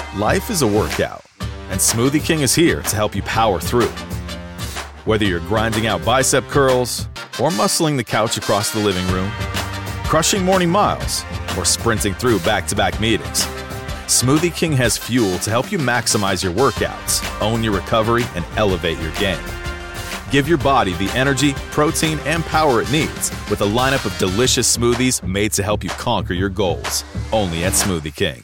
Life is a workout, and Smoothie King is here to help you power through. Whether you're grinding out bicep curls or muscling the couch across the living room, crushing morning miles, or sprinting through back-to-back meetings, Smoothie King has fuel to help you maximize your workouts, own your recovery, and elevate your game. Give your body the energy, protein, and power it needs with a lineup of delicious smoothies made to help you conquer your goals. Only at Smoothie King.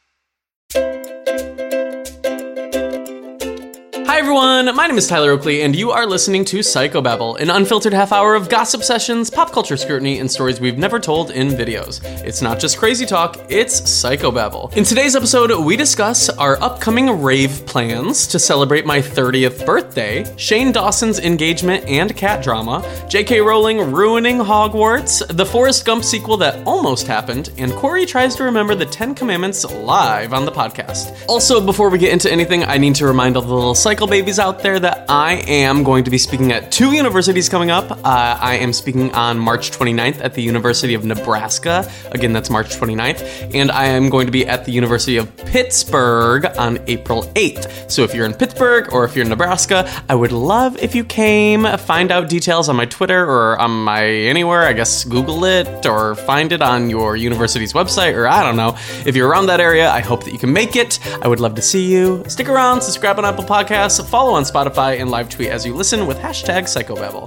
Hi everyone, my name is Tyler Oakley, and you are listening to Psychobabble, an unfiltered half hour of gossip sessions, pop culture scrutiny, and stories we've never told in videos. It's not just crazy talk, it's Psychobabble. In today's episode, we discuss our upcoming rave plans to celebrate my 30th birthday, Shane Dawson's engagement and cat drama, J.K. Rowling ruining Hogwarts, the Forrest Gump sequel that almost happened, and Corey tries to remember the 10 Commandments live on the podcast. Also, before we get into anything, I need to remind all the little Psycho babies out there that I am going to be speaking at 2 universities coming up. I am speaking on March 29th at the University of Nebraska. Again, that's March 29th. And I am going to be at the University of Pittsburgh on April 8th. So if you're in Pittsburgh or if you're in Nebraska, I would love if you came. Find out details on my Twitter or on my anywhere. I guess Google it or find it on your university's website, or I don't know. If you're around that area, I hope that you can make it. I would love to see you. Stick around, subscribe on Apple Podcasts, follow on Spotify, and live tweet as you listen with hashtag Psychobabble.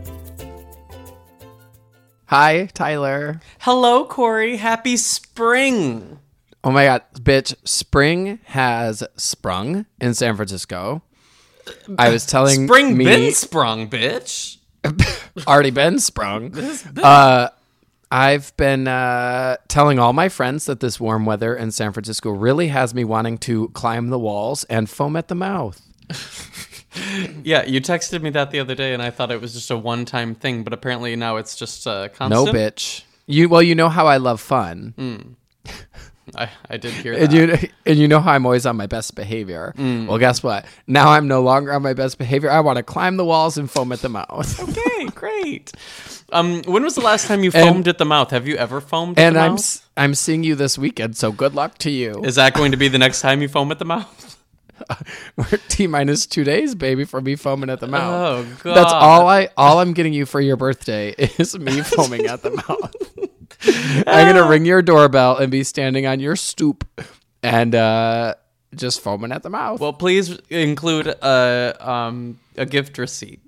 Hi, Tyler. Hello, Corey. Happy spring. Oh my God, bitch. Spring has sprung in San Francisco. I was telling Spring me... been sprung, bitch. already been sprung. I've been telling all my friends that this warm weather in San Francisco really has me wanting to climb the walls and foam at the mouth. Yeah, you texted me that the other day, and I thought it was just a one-time thing, but apparently now it's just constant. No, bitch. You know how I love fun. I did hear that. And you know how I'm always on my best behavior. Well, guess what? Now I'm no longer on my best behavior. I want to climb the walls and foam at the mouth. Okay, great. When was the last time you foamed at the mouth? Have you ever foamed at the mouth? And I'm seeing you this weekend, so good luck to you. Is that going to be the next time you foam at the mouth? We're T-minus 2 days, baby, for me foaming at the mouth. Oh, God. That's all I'm getting you for your birthday is me foaming at the mouth. I'm going to ring your doorbell and be standing on your stoop and just foaming at the mouth. Well, please include a gift receipt.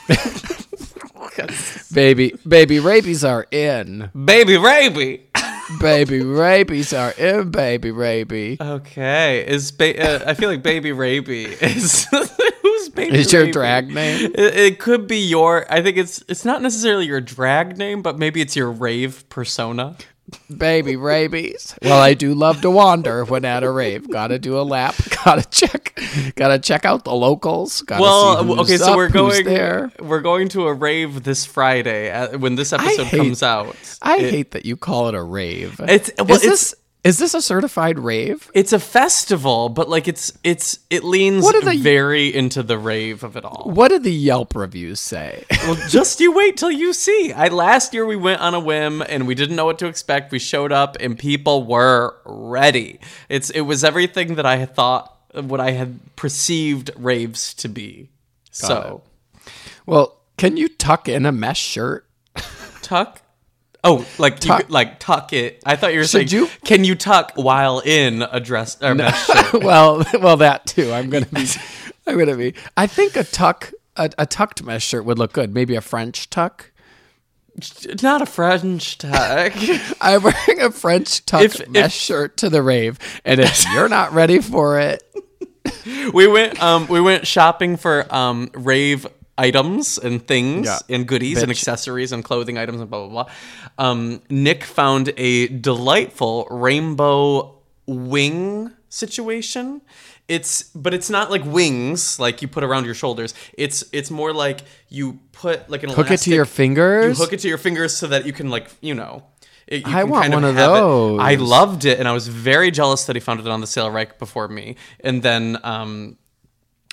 Baby rabies are in. Baby raby. Baby rabies are in, baby raby. Okay. I feel like Baby Raby is... Who's Baby Is your Raby? drag name? It could be your... I think it's not necessarily your drag name, but maybe it's your rave persona. Baby rabies. Well, I do love to wander when at a rave. Gotta do a lap. Gotta check out the locals. Gotta see who's so who's there. we're going to a rave this Friday when this episode comes out. I hate that you call it a rave. Is this a certified rave? It's a festival, but like it leans very into the rave of it all. What did the Yelp reviews say? Well, just you wait till you see. Last year we went on a whim and we didn't know what to expect. We showed up and people were ready. It was everything that I had thought, what I had perceived raves to be. Well, can you tuck in a mesh shirt? Tuck? Oh, like tuck it. I thought you were saying, can you tuck while in a dress or mesh shirt? well, that too. I'm gonna be. I think a tucked mesh shirt would look good. Maybe a French tuck. Not a French tuck. I'm wearing a French tucked mesh shirt to the rave, and if you're not ready for it, we went shopping for rave items and things and goodies and accessories and clothing items and blah, blah, blah. Nick found a delightful rainbow wing situation. But it's not like wings like you put around your shoulders. It's more like you put like an hook elastic, it to your fingers. You hook it to your fingers so that you can I want one of those. I loved it, and I was very jealous that he found it on the sale right before me. And then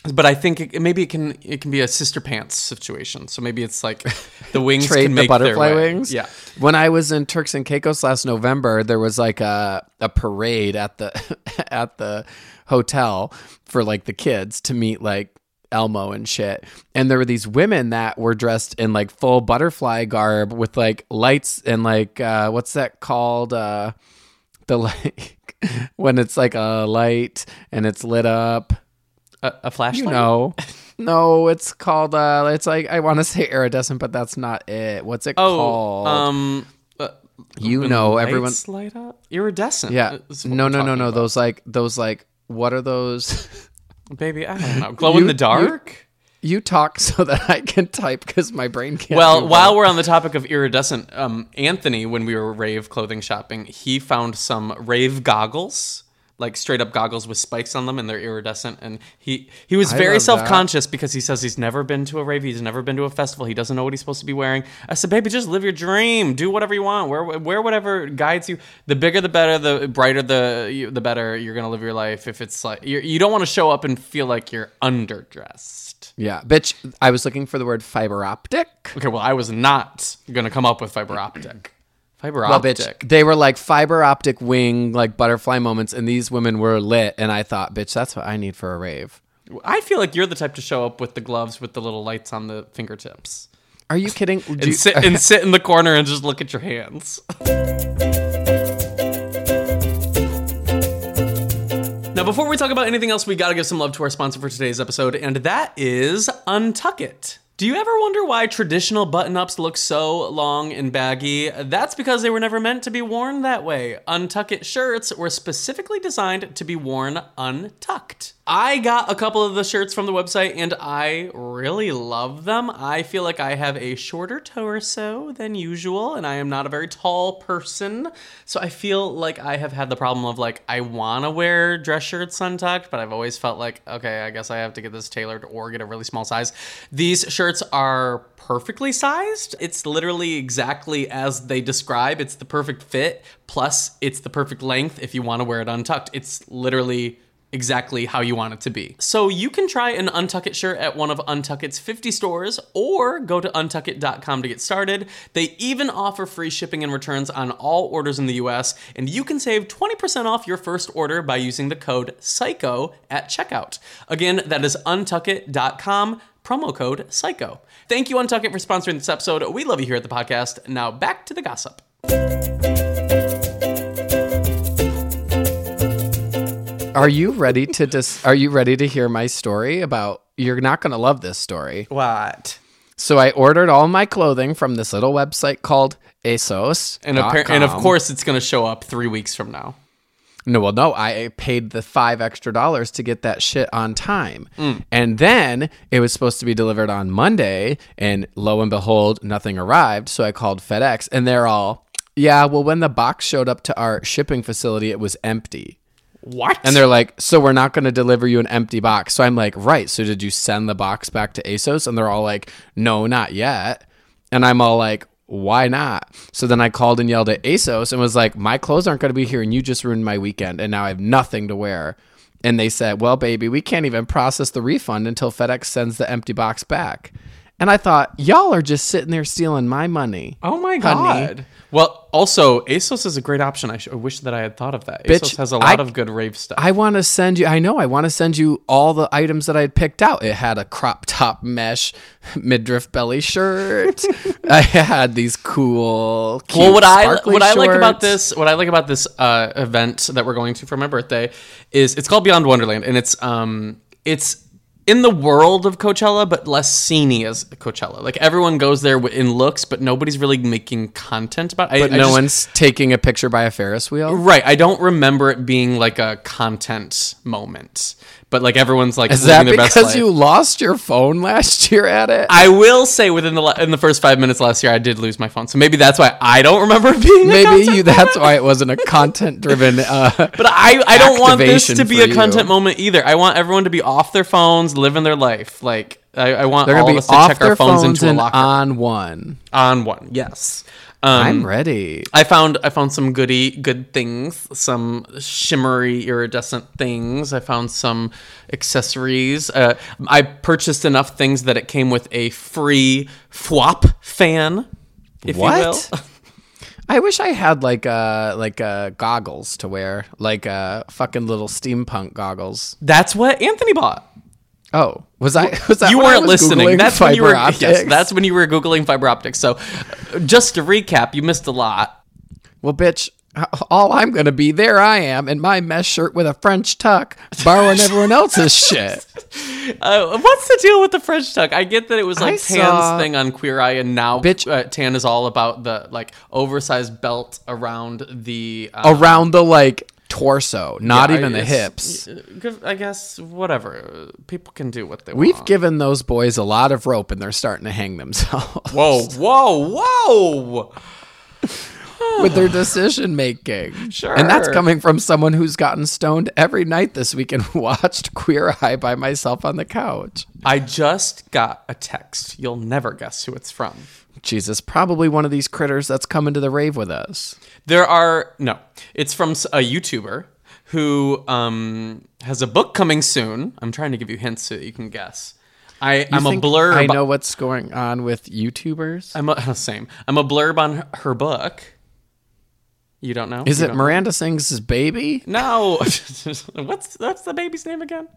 But I think maybe it can be a sister pants situation. So maybe it's like the wings Trade can the make butterfly their way. wings. Yeah. When I was in Turks and Caicos last November, there was like a parade at the at the hotel for like the kids to meet like Elmo and shit. And there were these women that were dressed in like full butterfly garb with like lights and like what's that called? The like when it's like a light and it's lit up. A flashlight? No, it's called it's like I want to say iridescent, but that's not it. What's it called? Everyone light up? Iridescent. Yeah. is what No. we're talking about. Those like what are those? Baby, I don't know. Glow in the dark? You talk so that I can type because my brain can't. Well, do while both. we're on the topic of iridescent, Anthony, when we were rave clothing shopping, he found some rave goggles, like straight up goggles with spikes on them, and they're iridescent. And he was I very love that. self-conscious because he says he's never been to a rave, he's never been to a festival, he doesn't know what he's supposed to be wearing. I said, baby, just live your dream, do whatever you want, wear whatever guides you. The bigger, the better, the brighter, the better you're gonna live your life. If it's like you don't want to show up and feel like you're underdressed. Yeah, bitch. I was looking for the word fiber optic. Okay, well, I was not gonna come up with fiber optic. Fiber Well, optic. bitch, they were like fiber optic wing, like butterfly moments, and these women were lit. And I thought, bitch, that's what I need for a rave. I feel like you're the type to show up with the gloves with the little lights on the fingertips. Are you kidding? And sit in the corner and just look at your hands. Now, before we talk about anything else, we got to give some love to our sponsor for today's episode, and that is Untuck It. Do you ever wonder why traditional button-ups look so long and baggy? That's because they were never meant to be worn that way. Untuck It shirts were specifically designed to be worn untucked. I got a couple of the shirts from the website and I really love them. I feel like I have a shorter torso than usual and I am not a very tall person. So I feel like I have had the problem of like, I want to wear dress shirts untucked, but I've always felt like, okay, I guess I have to get this tailored or get a really small size. These shirts are perfectly sized. It's literally exactly as they describe. It's the perfect fit, plus it's the perfect length if you want to wear it untucked. It's literally exactly how you want it to be. So you can try an Untuck It shirt at one of Untuck It's 50 stores or go to untuckit.com to get started. They even offer free shipping and returns on all orders in the US, and you can save 20% off your first order by using the code PSYCHO at checkout. Again, that is untuckit.com, promo code PSYCHO. Thank you, Untuck It, for sponsoring this episode. We love you here at the podcast. Now back to the gossip. Are you ready to hear my story about? You're not going to love this story. What? So I ordered all my clothing from this little website called ASOS. And of course, it's going to show up 3 weeks from now. No, I paid the $5 extra to get that shit on time. And then it was supposed to be delivered on Monday, and lo and behold, nothing arrived. So I called FedEx, and they're all, yeah, well, when the box showed up to our shipping facility, it was empty. What? And they're like, so we're not going to deliver you an empty box. So I'm like, right. So did you send the box back to ASOS? And they're all like, no, not yet. And I'm all like, why not? So then I called and yelled at ASOS and was like, my clothes aren't going to be here and you just ruined my weekend and now I have nothing to wear. And they said, well, baby, we can't even process the refund until FedEx sends the empty box back. And I thought, y'all are just sitting there stealing my money. Oh my honey. God. Well, also, ASOS is a great option. I wish that I had thought of that. Bitch, ASOS has a lot of good rave stuff. I want to send you all the items that I had picked out. It had a crop top mesh midriff belly shirt. I had these cool, cute, what I like about shorts. this event that we're going to for my birthday is it's called Beyond Wonderland, and it's in the world of Coachella, but less sceney as Coachella. Like everyone goes there in looks, but nobody's really making content about it. But no one's taking a picture by a Ferris wheel. Right. I don't remember it being like a content moment, but like everyone's like Is living that their best because life. you lost your phone last year at it? I will say in the first 5 minutes last year, I did lose my phone. So maybe that's why I don't remember it being That's why it wasn't a content driven. But I don't want this to be a activation content for you. moment either. I want everyone to be off their phones, living their life. Like I want They're all gonna of be us to off check their our phones phones into a and locker. on one. On one, yes. I'm ready. I found some good things, some shimmery iridescent things. I found some accessories. I purchased enough things that it came with a free FWAP fan, if you will. I wish I had like goggles to wear, like fucking little steampunk goggles. That's what Anthony bought. Oh, was that you when I weren't was listening? Googling That's when you were. optics? Yes, that's when you were googling fiber optics. So, just to recap, you missed a lot. Well, bitch, all I'm gonna be there. I am in my mesh shirt with a French tuck, borrowing everyone else's shit. What's the deal with the French tuck? I get that it was like I Tan's saw- thing on Queer Eye, and now Bitch. Tan is all about the like oversized belt around the Around the like torso, not even the it's- hips. I guess whatever. People can do what they We've want. given those boys a lot of rope, and they're starting to hang themselves. Whoa! With their decision making. Sure. And that's coming from someone who's gotten stoned every night this week and watched Queer Eye by myself on the couch. I just got a text. You'll never guess who it's from. Jesus, probably one of these critters that's coming to the rave with us. It's from a YouTuber who has a book coming soon. I'm trying to give you hints so that you can guess. I'm a blurb. I know what's going on with YouTubers. I'm a blurb on her book. You don't know? Is You it don't Miranda Sings' baby? know? No. What's the baby's name again?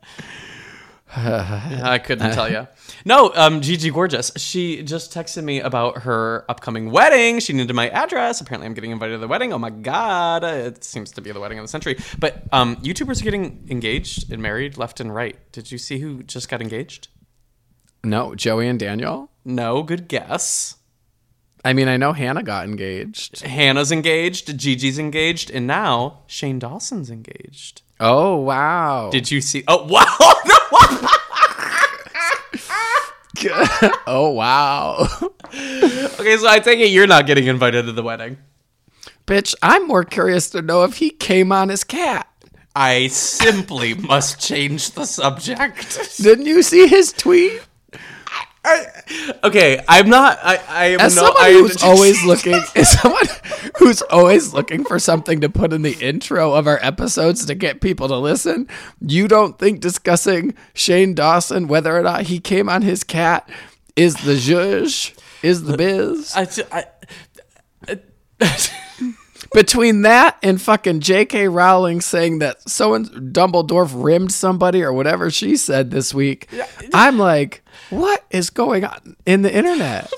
I couldn't tell you. No, Gigi Gorgeous. She just texted me about her upcoming wedding. She needed my address. Apparently, I'm getting invited to the wedding. Oh my god, it seems to be the wedding of the century. But YouTubers are getting engaged and married left and right. Did you see who just got engaged? No, Joey and Daniel? No, good guess. I mean, I know Hannah got engaged. Hannah's engaged, Gigi's engaged, and now Shane Dawson's engaged. Oh, wow. Did you see? Oh, wow! Oh, wow. Okay, so I take it you're not getting invited to the wedding. Bitch, I'm more curious to know if he came on his cat. I simply must change the subject. Didn't you see his tweet? Okay, I'm not. I am As no. someone I who's always looking, as someone who's always looking for something to put in the intro of our episodes to get people to listen, you don't think discussing Shane Dawson, whether or not he came on his cat, is the zhuzh, is the biz? Between that and fucking J.K. Rowling saying that Dumbledore rimmed somebody or whatever she said this week, I'm like, what is going on in the internet?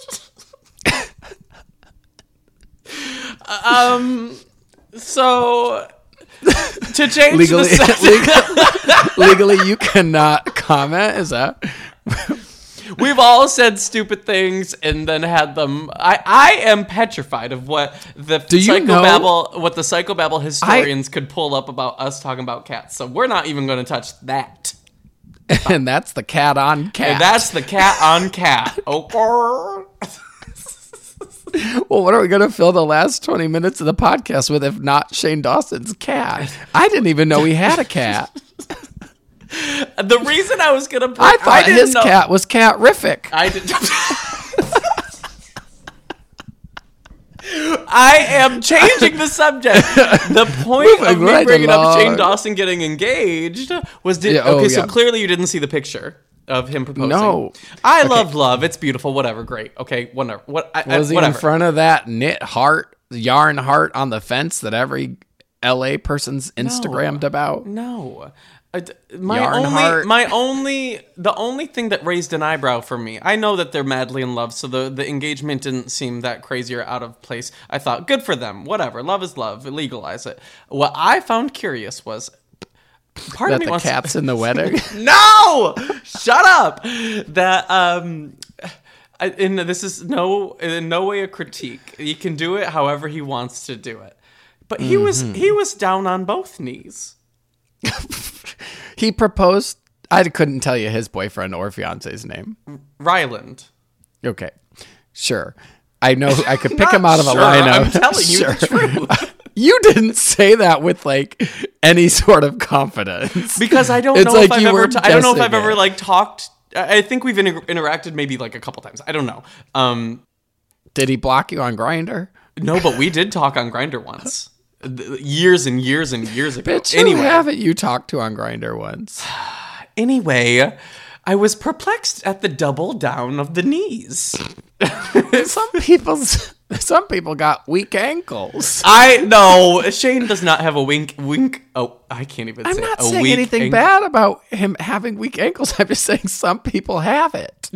So to change Legally, the subject, legally, you cannot comment. Is that? we've all said stupid things and then had them. I am petrified of what the psychobabble historians could pull up about us talking about cats. So we're not even going to touch that. And that's the cat on cat. And that's the cat on cat. Okay. Well, what are we going to fill the last 20 minutes of the podcast with if not Shane Dawson's cat? I didn't even know he had a cat. The reason I was going to bring... I thought his cat was cat-rific. I did. I am changing the subject. The point of me bringing up Shane Dawson getting engaged was... So clearly you didn't see the picture of him proposing. No. I love love. It's beautiful. Whatever. Great. Okay. Whatever. Was he in front of that knit heart, yarn heart on the fence that every LA person's Instagrammed about? No. The only thing that raised an eyebrow for me, I know that they're madly in love, so the engagement didn't seem that crazy or out of place. I thought, good for them, whatever, love is love, legalize it. What I found curious was, part of me wants cat's in the wedding. No, shut up. That and this is in no way a critique. He can do it however he wants to do it, but he was down on both knees. He proposed. I couldn't tell you his boyfriend or fiance's name. Ryland. Okay, sure. I know I could pick him out of a lineup. I'm telling you the truth. You didn't say that with like any sort of confidence. Because I don't know if I've ever. I don't know if I've ever like talked. I think we've interacted maybe like a couple times. I don't know. Did he block you on Grindr? No, but we did talk on Grindr once. Years and years and years ago. Bitch, who haven't you talked to on Grindr once? Anyway, I was perplexed at the double down of the knees. Some people got weak ankles. I know Shane does not have a wink. Oh, I can't even say. I'm not a saying weak anything ankle. bad about him having weak ankles. I'm just saying some people have it.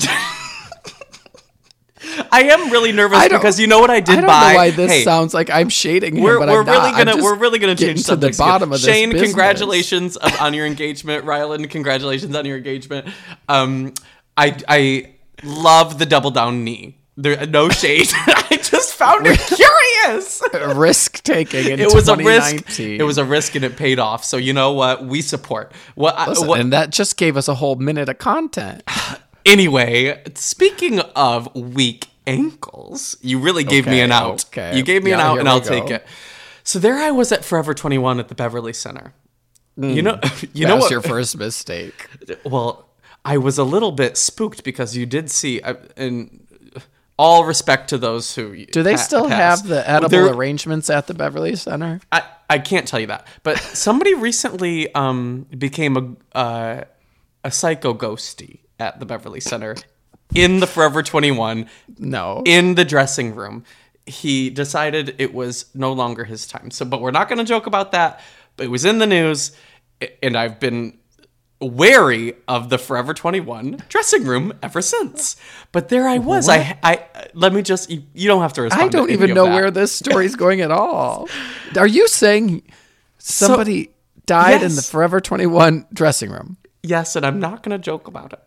I am really nervous because you know what I did I don't buy. know why this sounds like I'm shading him, but I'm not. We're really gonna change to the subjects bottom here. of this Shane, business. congratulations on your engagement. Ryland, congratulations on your engagement. I love the double down knee. There, no shade. I just found it curious. Risk taking in It was a 2019. risk. It was a risk, and it paid off. So you know what? We support. And that just gave us a whole minute of content. Anyway, speaking of weak ankles, you really gave me an out. Okay. You gave me an Yeah, out, here and we I'll go. take it. So there I was at Forever 21 at the Beverly Center. You know That what? was your first mistake. Well, I was a little bit spooked because you did see, and all respect to those who Do they still pass. have the edible There- arrangements at the Beverly Center? I can't tell you that, but somebody recently became a psycho ghosty at the Beverly Center in the Forever 21 No. in the dressing room. He decided it was no longer his time. So, but we're not going to joke about that. But it was in the news, and I've been wary of the Forever 21 dressing room ever since. But there I was. I let me just. You don't have to respond. I don't to any even of know that. where this story's going at all. Are you saying somebody died in the yes. Forever 21 dressing room? Yes, and I'm not going to joke about it.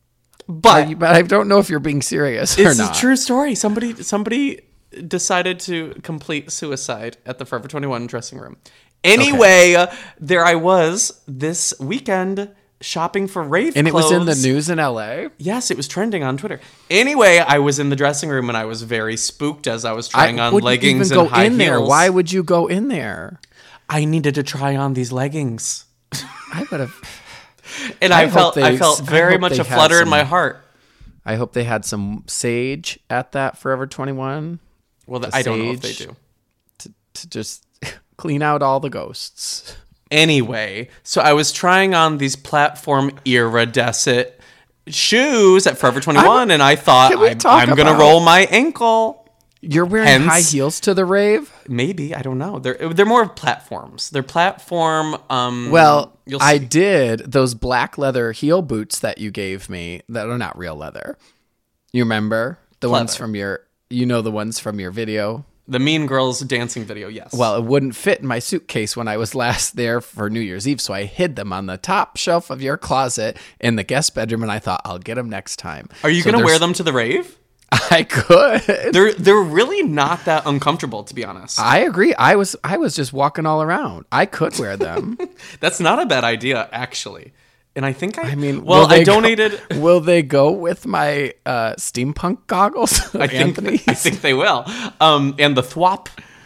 But But I don't know if you're being serious or it's not. a true story. Somebody decided to complete suicide at the Forever 21 dressing room. Anyway, there I was this weekend shopping for rave And clothes. it was in the news in LA? Yes, it was trending on Twitter. Anyway, I was in the dressing room and I was very spooked as I was trying on wouldn't leggings even and go high in there. heels. Why would you go in there? I needed to try on these leggings. I would have. And I I hope felt they- very I hope much they a had flutter in some- my heart. I hope they had some sage at that Forever 21 Well, The I don't know if they sage. do. to just clean out all the ghosts. Anyway, so I was trying on these platform iridescent shoes at Forever 21, and I thought, Can we talk I'm going to about- roll my ankle. You're wearing Hence- high heels to the rave? Maybe, I don't know. They're more of platforms. They're platform. Well, you'll see. I did those black leather heel boots that you gave me that are not real leather. You remember the ones Leather. from the ones from your video? The Mean Girls dancing video, yes. Well, it wouldn't fit in my suitcase when I was last there for New Year's Eve, so I hid them on the top shelf of your closet in the guest bedroom, and I thought I'll get them next time. Are you So going to wear there's- them to the rave? I could. They're really not that uncomfortable, to be honest. I agree. I was just walking all around. I could wear them. That's not a bad idea, actually. And I think I mean, well, will they I donated. Will they go with my steampunk goggles? I think they will. And the Thwop,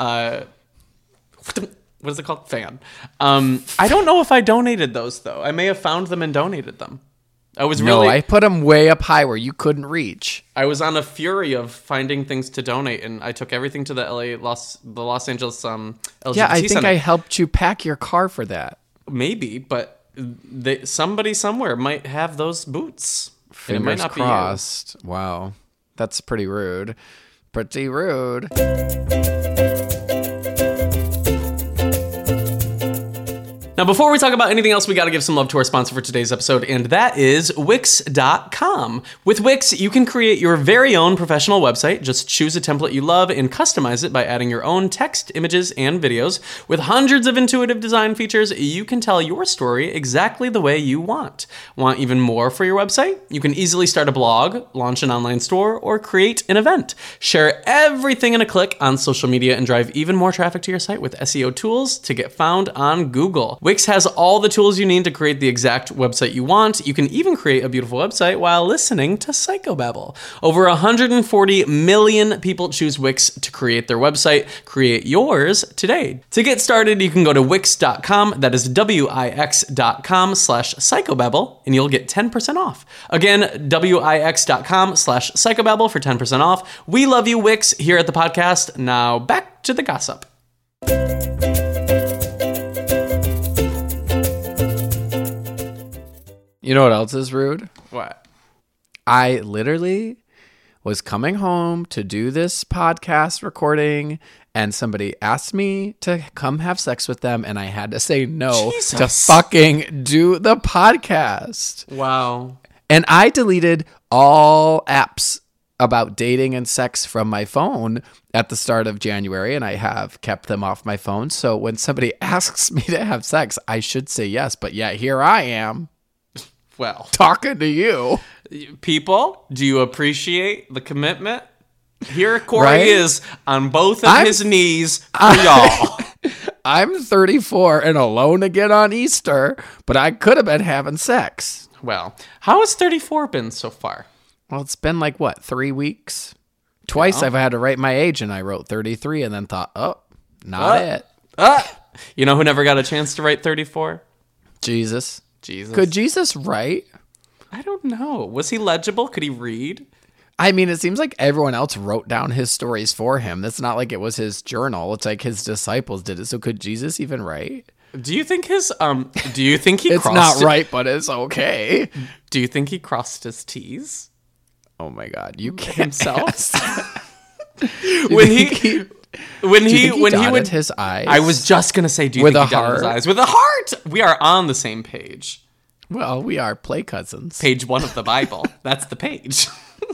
what is it called? Fan. I don't know if I donated those though. I may have found them and donated them. I was really. No, I put them way up high where you couldn't reach. I was on a fury of finding things to donate, and I took everything to the Los Angeles LGBT Yeah, I think Center. I helped you pack your car for that. Maybe, but somebody somewhere might have those boots. And it might Fingers not crossed. Wow, that's pretty rude. Pretty rude. Now, before we talk about anything else, we got to give some love to our sponsor for today's episode, and that is Wix.com. With Wix, you can create your very own professional website. Just choose a template you love and customize it by adding your own text, images, and videos. With hundreds of intuitive design features, you can tell your story exactly the way you want. Want even more for your website? You can easily start a blog, launch an online store, or create an event. Share everything in a click on social media and drive even more traffic to your site with SEO tools to get found on Google. Wix has all the tools you need to create the exact website you want. You can even create a beautiful website while listening to Psychobabble. Over 140 million people choose Wix to create their website. Create yours today. To get started, you can go to Wix.com. That is Wix.com/psychobabble, and you'll get 10% off. Again, Wix.com/psychobabble for 10% off. We love you, Wix, here at the podcast. Now back to the gossip. You know what else is rude? What? I literally was coming home to do this podcast recording, and somebody asked me to come have sex with them, and I had to say no Jesus. to fucking do the podcast. Wow. And I deleted all apps about dating and sex from my phone at the start of January, and I have kept them off my phone. So when somebody asks me to have sex, I should say yes. But yeah, here I am Well, talking to you. people, do you appreciate the commitment? Here Corey Right? is on both of his knees for y'all. I'm 34 and alone again on Easter, but I could have been having sex. Well, how has 34 been so far? Well, it's been like, what, 3 weeks? Twice I've had to write my age, and I wrote 33 and then thought, oh, not it. You know who never got a chance to write 34? Jesus. Jesus. Could Jesus write? I don't know. Was he legible? Could he read? I mean, it seems like everyone else wrote down his stories for him. It's not like it was his journal. It's like his disciples did it. So could Jesus even write? Do you think his do you think he It's crossed not right, but it's okay. Do you think he crossed his T's Oh my God, you can't himself? when he would would his eyes. I was just gonna say, do you With think he a dotted his heart? eyes with a heart? We are on the same page. Well, we are play cousins. Page 1 of the Bible. That's the page.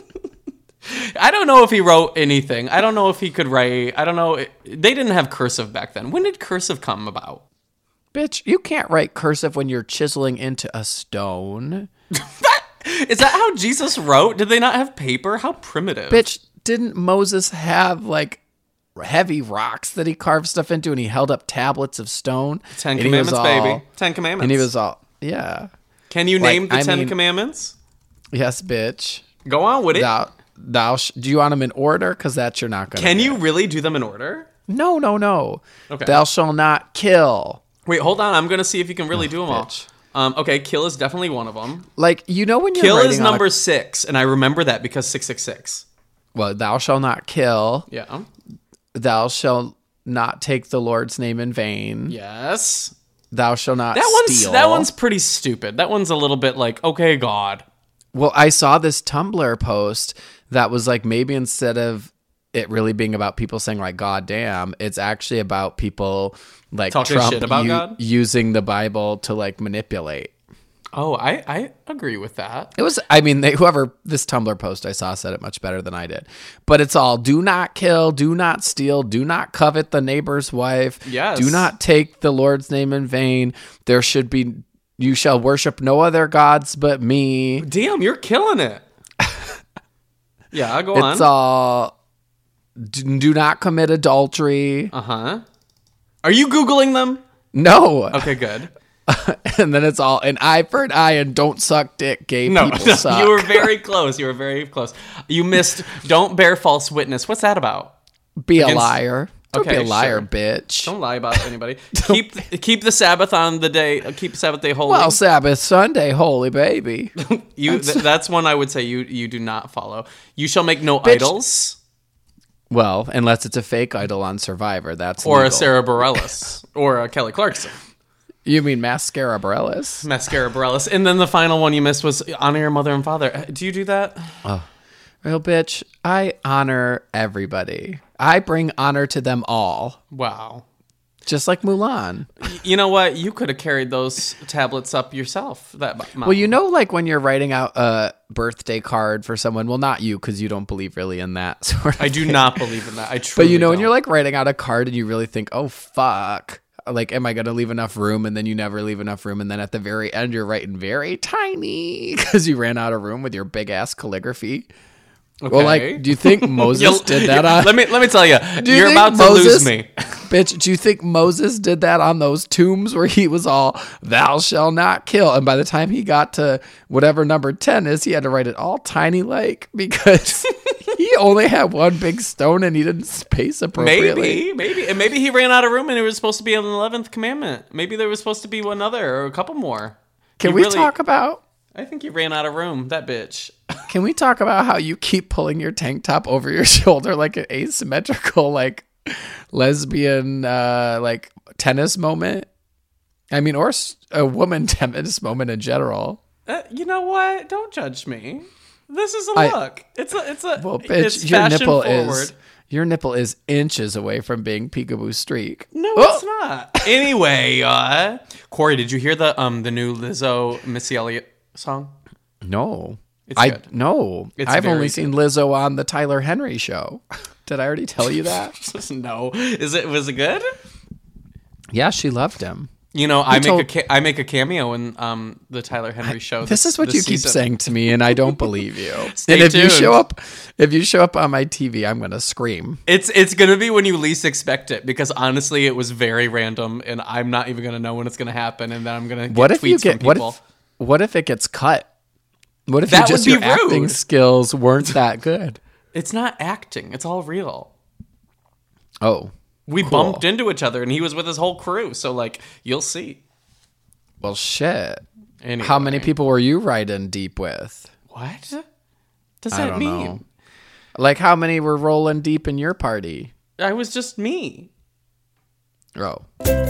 I don't know if he wrote anything. I don't know if he could write. I don't know. They didn't have cursive back then. When did cursive come about? Bitch, you can't write cursive when you're chiseling into a stone. Is that how Jesus wrote? Did they not have paper? How primitive. Bitch, didn't Moses have like heavy rocks that he carved stuff into, and he held up tablets of stone? 10 And he was Commandments, all- baby. 10 Commandments. And he was all, yeah. Can you Like, name the I 10 mean- Commandments? Yes, bitch. Go on with it. Do you want them in order? Because that you're not going to Can you really do them in order? No. Okay. Thou shalt not kill. Wait, hold on. I'm going to see if you can really do them bitch. all. Okay, kill is definitely one of them. Like, you know when you're Kill writing is on a- number 6, and I remember that because 666. well, thou shalt not kill. Yeah. Thou shalt not take the Lord's name in vain. Yes. Thou shalt not steal. That one's pretty stupid. That one's a little bit like, okay, God. Well, I saw this Tumblr post that was like, maybe instead of it really being about people saying like, God damn, it's actually about people like Talking Trump shit about God? using the Bible to like manipulate. Oh, I agree with that. It was, I mean, whoever this Tumblr post I saw said it much better than I did. But it's all, do not kill, do not steal, do not covet the neighbor's wife. Yes. Do not take the Lord's name in vain. There should be, you shall worship no other gods but me. Damn, you're killing it. Yeah, go on. It's all, do not commit adultery. Uh-huh. Are you Googling them? No. Okay, good. And then it's all an eye for an eye and don't suck dick. Gay people suck. You were very close. You were very close. You missed don't bear false witness. What's that about? Be a against- liar. Don't be Okay, a liar, sure. bitch. Don't lie about anybody. Keep the Sabbath on the day. Keep Sabbath day holy. Well, Sabbath, Sunday, holy baby. That's one I would say you do not follow. You shall make no idols Well, unless it's a fake idol on Survivor, that's or legal. a Sarah Bareilles or a Kelly Clarkson. You mean Mascara Bareilles? Mascara Bareilles. And then the final one you missed was honor your mother and father. Do you do that? Real bitch, I honor everybody. I bring honor to them all. Wow. Just like Mulan. You know what? You could have carried those tablets up yourself. Well, you know, like when you're writing out a birthday card for someone, well, not you, because you don't believe really in that sort of I do thing. not believe in that. I truly But you know, when don't. you're like writing out a card and you really think, oh, fuck. Like, am I going to leave enough room? And then you never leave enough room. And then at the very end, you're writing very tiny because you ran out of room with your big ass calligraphy. Okay. Well, like, do you think Moses did that on... Let me tell you. Do you You're think about to lose me. Bitch, do you think Moses did that on those tombs where he was all, thou shall not kill? And by the time he got to whatever number 10 is, he had to write it all tiny like because he only had one big stone and he didn't space appropriately. Maybe. And maybe he ran out of room and it was supposed to be an 11th commandment. Maybe there was supposed to be one other or a couple more. Can we talk about... I think he ran out of room, that bitch. Can we talk about how you keep pulling your tank top over your shoulder like an asymmetrical, like, lesbian, like, tennis moment? I mean, or a woman tennis moment in general. You know what? Don't judge me. This is a look. It's a. Well, bitch, it's your nipple forward. your nipple is inches away from being peekaboo streak. No, it's not. Anyway, Corey, did you hear the new Lizzo Missy Elliott song? No. It's good. No. I've only seen Lizzo on the Tyler Henry show. Did I already tell you that? No. Was it good? Yeah, she loved him. You know, I make a cameo in the Tyler Henry show. This is what you keep saying to me, and I don't believe you. Stay and if tuned. you show up on my TV, I'm gonna scream. It's gonna be when you least expect it, because honestly, it was very random, and I'm not even gonna know when it's gonna happen, and then I'm gonna get tweets from people. What if it gets cut? What if That would be your rude. acting skills weren't that good? It's not acting; it's all real. Oh. We Cool. bumped into each other, and he was with his whole crew. So, like, you'll see. Well, shit. Anyway. How many people were you riding deep with? What does I that don't mean? know. Like, how many were rolling deep in your party? I was just me. Oh.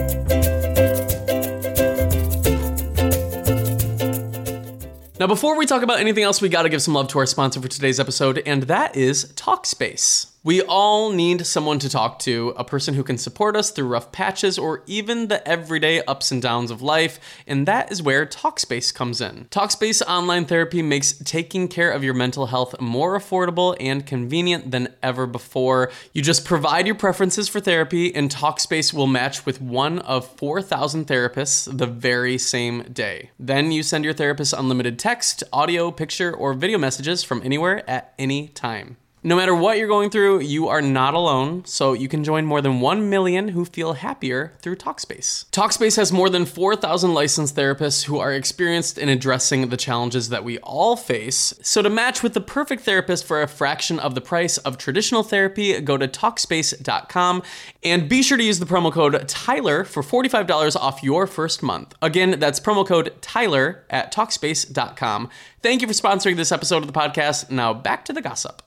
Now, before we talk about anything else, we got to give some love to our sponsor for today's episode, and that is Talkspace. We all need someone to talk to, a person who can support us through rough patches or even the everyday ups and downs of life, and that is where Talkspace comes in. Talkspace online therapy makes taking care of your mental health more affordable and convenient than ever before. You just provide your preferences for therapy, and Talkspace will match with one of 4,000 therapists the very same day. Then you send your therapist unlimited text, audio, picture, or video messages from anywhere at any time. No matter what you're going through, you are not alone, so you can join more than 1 million who feel happier through Talkspace. Talkspace has more than 4,000 licensed therapists who are experienced in addressing the challenges that we all face. So to match with the perfect therapist for a fraction of the price of traditional therapy, go to Talkspace.com and be sure to use the promo code Tyler for $45 off your first month. Again, that's promo code Tyler at Talkspace.com. Thank you for sponsoring this episode of the podcast. Now back to the gossip.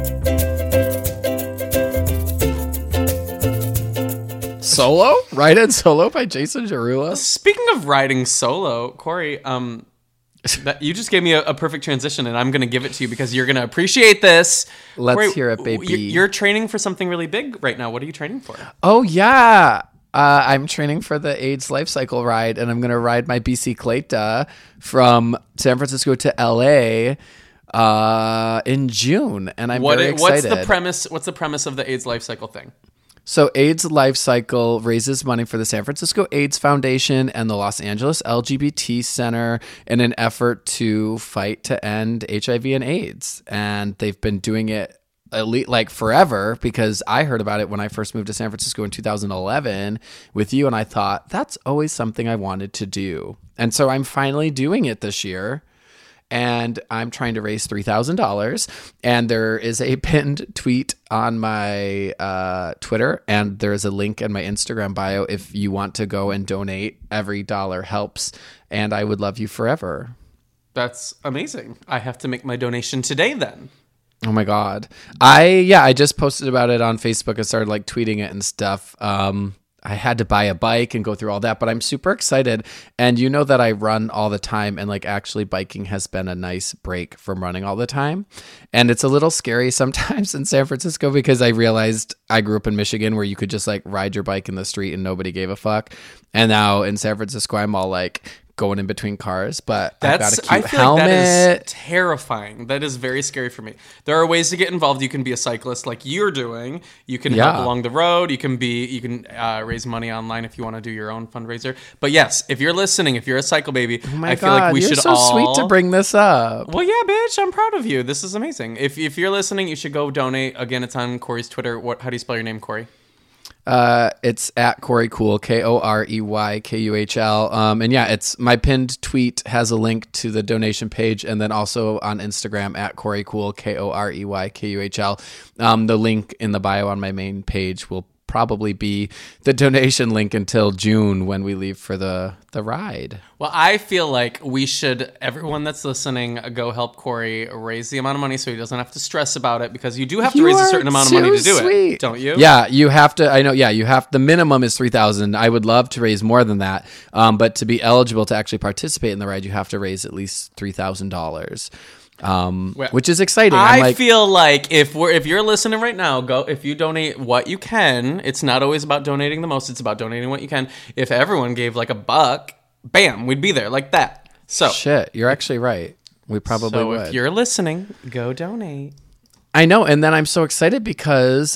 Solo? Ride Solo by Jason Derulo? Speaking of riding solo, Corey, you just gave me a perfect transition, and I'm going to give it to you because you're going to appreciate this. Let's Corey, hear it, baby. You're training for something really big right now. What are you training for? Oh, yeah. I'm training for the AIDS Life Cycle ride, and I'm going to ride my bicicleta from San Francisco to LA in June, and I'm very excited. What's the premise of the AIDS Life Cycle thing? So AIDS Life Cycle raises money for the San Francisco AIDS Foundation and the Los Angeles LGBT Center in an effort to fight to end HIV and AIDS. And they've been doing it like forever, because I heard about it when I first moved to San Francisco in 2011 with you, and I thought that's always something I wanted to do. And so I'm finally doing it this year. And I'm trying to raise $3,000. And there is a pinned tweet on my Twitter, and there is a link in my Instagram bio if you want to go and donate. Every dollar helps, and I would love you forever. That's amazing. I have to make my donation today then. Oh my God. I just posted about it on Facebook and started like tweeting it and stuff. I had to buy a bike and go through all that, but I'm super excited. And you know that I run all the time, and like actually biking has been a nice break from running all the time. And it's a little scary sometimes in San Francisco because I realized I grew up in Michigan where you could just like ride your bike in the street and nobody gave a fuck. And now in San Francisco, I'm all like, going in between cars, but I've got a cute I feel helmet. like that is terrifying. That is very scary for me. There are ways to get involved. You can be a cyclist like you're doing. You can help along the road. You can raise money online if you want to do your own fundraiser. But yes, if you're listening, if you're a cycle baby, Oh my I feel God, like we you're should so all sweet to bring this up. Well, yeah, bitch, I'm proud of you. This is amazing. If you're listening, you should go donate. Again, it's on Corey's Twitter. How do you spell your name, Corey? It's at Corey Cool, KOREYKUHL. And yeah, it's my pinned tweet has a link to the donation page, and then also on Instagram at Corey Cool, KOREYKUHL. The link in the bio on my main page will probably be the donation link until June when we leave for the ride. Well, I feel like we should, everyone that's listening, go help Corey raise the amount of money so he doesn't have to stress about it, because you do have to raise a certain amount of money to do it, don't you? Yeah, you have to. I know. Yeah, you have. The minimum is $3,000. I would love to raise more than that, but to be eligible to actually participate in the ride, you have to raise at least $3,000. Which is exciting. I feel like if you're listening right now, if you donate what you can. It's not always about donating the most, it's about donating what you can. If everyone gave like $1, bam, we'd be there like that. So shit, you're actually right. We probably would. If you're listening, go donate. I know, and then I'm so excited because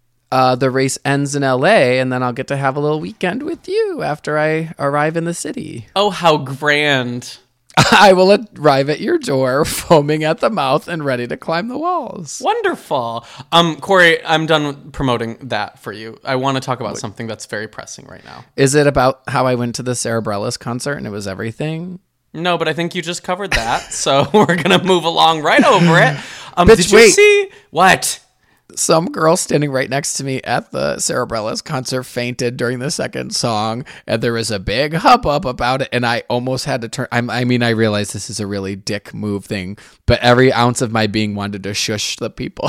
the race ends in LA, and then I'll get to have a little weekend with you after I arrive in the city. Oh, how grand. I will arrive at your door, foaming at the mouth and ready to climb the walls. Wonderful. Corey, I'm done promoting that for you. I want to talk about something that's very pressing right now. Is it about how I went to the Cerebrellis concert and it was everything? No, but I think you just covered that, so we're going to move along right over it. Did you wait. see? What? Some girl standing right next to me at the Cerebrellis concert fainted during the second song, and there was a big hubbub about it, and I almost had to turn. I realize this is a really dick move thing, but every ounce of my being wanted to shush the people.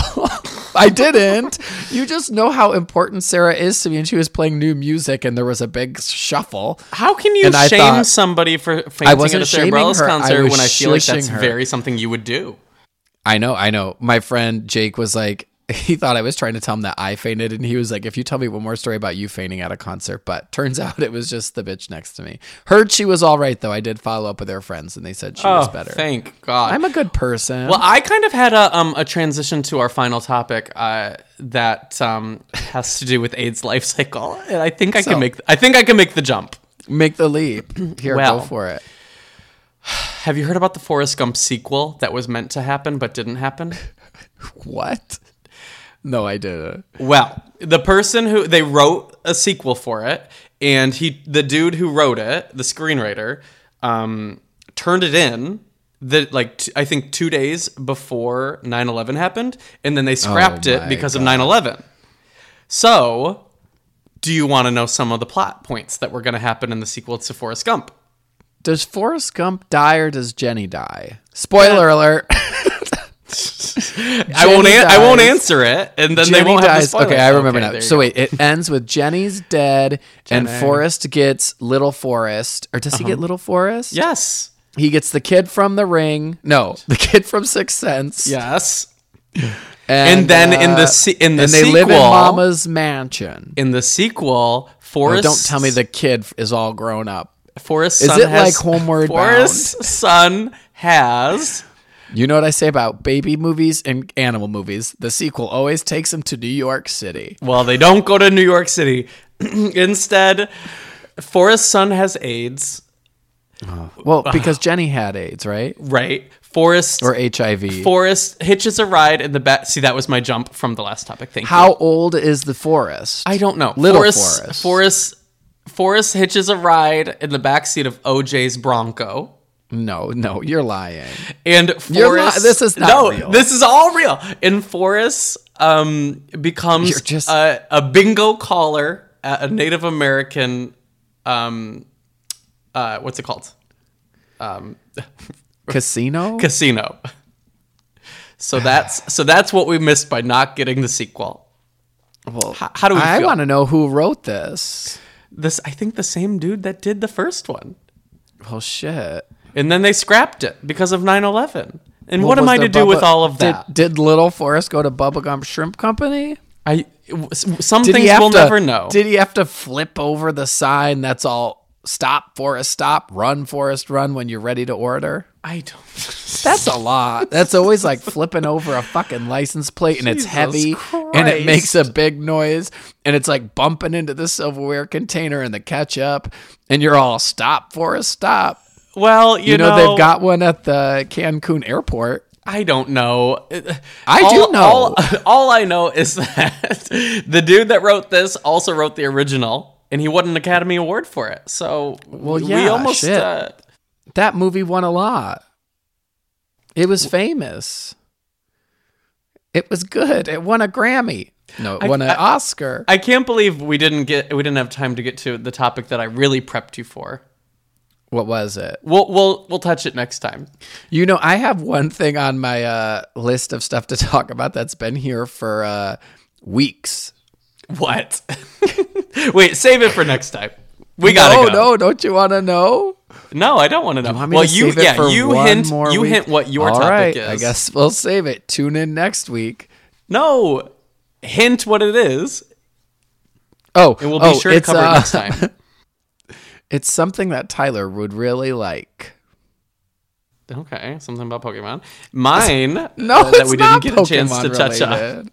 I didn't. You just know how important Sarah is to me, and she was playing new music, and there was a big shuffle. How can you shame somebody for fainting at a Cerebrellis concert when I feel like that's very something you would do? I know. My friend Jake was like, he thought I was trying to tell him that I fainted, and he was like, if you tell me one more story about you fainting at a concert. But turns out it was just the bitch next to me. Heard she was all right, though. I did follow up with their friends, and they said she was better. Thank God. I'm a good person. Well, I kind of had a transition to our final topic that has to do with AIDS life cycle, and I think I can make the jump. Make the leap. Here, Well, go for it. Have you heard about the Forrest Gump sequel that was meant to happen but didn't happen? What? No, I didn't. Well, the person they wrote a sequel for it, and the dude who wrote it, the screenwriter, turned it in I think 2 days before 9/11 happened, and then they scrapped it because of 9/11. So, do you want to know some of the plot points that were going to happen in the sequel to Forrest Gump? Does Forrest Gump die or does Jenny die? Spoiler alert. I won't answer it, and then Jenny they won't dies. have the spoilers. Okay, I remember now. now. So wait, it ends with Jenny's dead, and Forrest gets Little Forrest, or does he get Little Forrest? Yes. He gets the kid from The Ring. No, the kid from Sixth Sense. Yes. And then in the they sequel, live in Mama's mansion. In the sequel, Forrest. Don't tell me the kid is all grown up. Forrest's is son it has, like Homeward Forrest's Bound? son has. You know what I say about baby movies and animal movies? The sequel always takes them to New York City. Well, they don't go to New York City. Instead, Forrest's son has AIDS. Well, because Jenny had AIDS, right? Right. Forrest or HIV. Forrest hitches a ride in the back. See, that was my jump from the last topic. Thank you. How old is the Forrest? I don't know. Little Forrest. Forrest hitches a ride in the backseat of OJ's Bronco. No, you're lying. And Forrest, this is not real. This is all real. And Forrest becomes a bingo caller at a Native American. What's it called? Casino. So that's what we missed by not getting the sequel. Well, how do we feel? I want to know who wrote this. I think the same dude that did the first one. Well, shit. And then they scrapped it because of 9/11. And what am I to do with all of that? Did Little Forrest go to Bubba Gump Shrimp Company? Some things we'll never know. Did he have to flip over the sign that's all stop, Forrest, stop, run, Forrest, run when you're ready to order? I don't. That's a lot. That's always like flipping over a fucking license plate, and it's Jesus heavy and it makes a big noise, and it's like bumping into the silverware container and the ketchup, and you're all, stop, Forrest, stop. Well, you know, they've got one at the Cancun airport. I don't know. I do know. All I know is that the dude that wrote this also wrote the original, and he won an Academy Award for it. So, well, we yeah, almost shit. That movie won a lot. It was famous. It was good. It won a Grammy. No, it won an Oscar. I can't believe we didn't have time to get to the topic that I really prepped you for. What was it? We'll touch it next time. You know, I have one thing on my list of stuff to talk about that's been here for weeks. What? Wait, save it for next time. We gotta go. No, don't you want to know? No, I don't want to know. You hint what your topic is. I guess we'll save it. Tune in next week. No, hint what it is. And we'll be sure to cover it next time. It's something that Tyler would really like. Okay, something about Pokemon. Mine, that we didn't get a chance to touch on.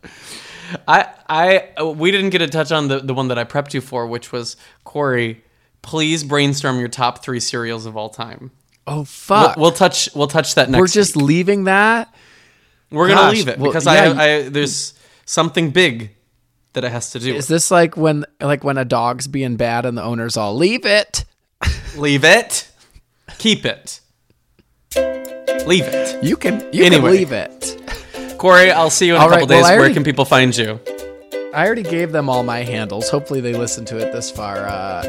We didn't get to touch on the one that I prepped you for, which was, Corey, please brainstorm your top 3 cereals of all time. Oh fuck! We'll touch that next. We're just leaving that. We're gonna leave it because there's something big that it has to do. Is this like when a dog's being bad and the owner's all, leave it? Leave it. Keep it. Leave it. You can leave it. Corey, I'll see you in a couple days. Where can people find you? I already gave them all my handles. Hopefully they listen to it this far.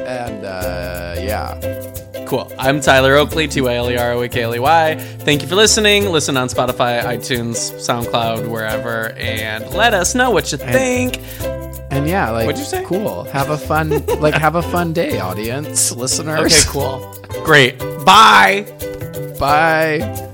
Yeah. Cool. I'm Tyler Oakley, TYLEROAKLEY. Thank you for listening. Listen on Spotify, iTunes, SoundCloud, wherever, and let us know what you think. And yeah, what'd you say? Cool. Have a fun day, audience, listeners. Okay, cool. Great. Bye. Bye.